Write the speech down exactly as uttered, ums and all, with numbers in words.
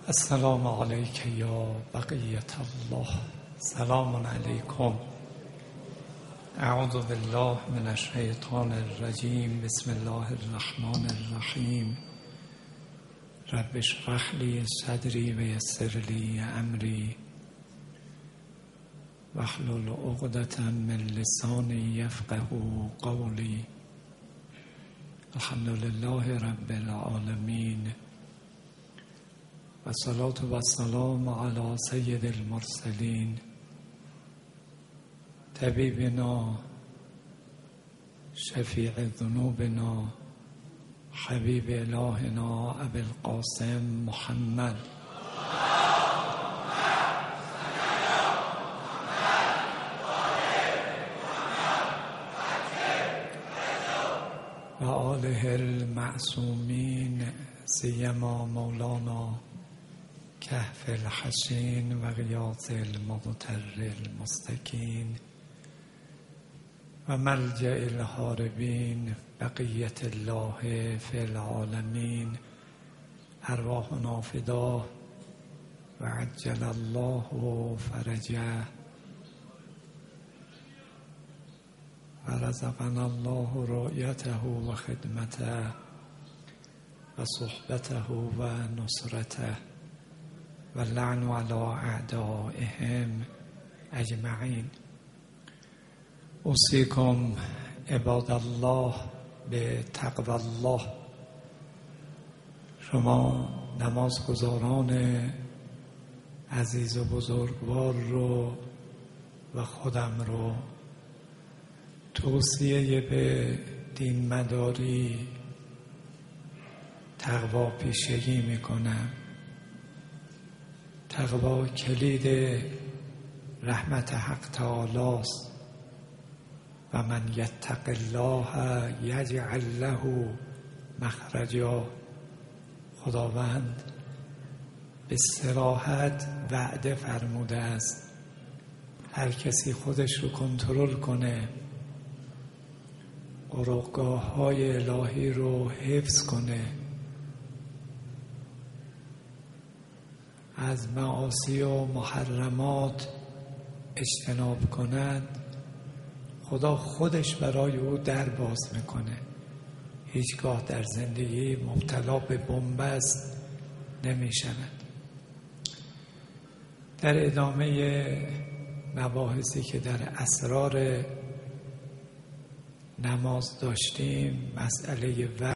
السلام علیک یا بقیت الله. سلام علیکم. اعوذ بالله من الشیطان الرجیم. بسم الله الرحمن الرحیم. رب اشرح لی صدری و یسر لی امری واحلل عقدة من لسانی یفقهوا قولی. الحمد لله رب العالمین و صلاة و سلام علی سید المرسلین طبیبنا شفیع ذنوبنا حبیب الهنا ابی القاسم محمد و آله المعصومین سیما مولانا کهف الحسین و غیاث المغتر المستکین و ملجأ الهاربین بقیت الله فی العالمین. ارواحنا فداه و عجل الله فرجه و رزقنا الله رؤیته و خدمته و صحبته و نصرته و لعن علی اعدائهم اجمعین. اوصیکم عباد الله به تقوی الله. شما نمازگزاران عزیز و بزرگوار رو و خودم رو توصیه به دین مداری تقوی پیشگی میکنم. تقوی کلید رحمت حق تعالی است. و من یتق الله یجعل له مخرجا. خداوند به صراحت وعده فرموده است هر کسی خودش رو کنترل کنه، قرارگاه های الهی رو حفظ کنه، از معاصی و محرمات اجتناب کند، خدا خودش برای او در باز میکنه. هیچگاه در زندگی مبتلا به بنبست نمیشود. در ادامه مباحثی که در اسرار نماز داشتیم، مسئله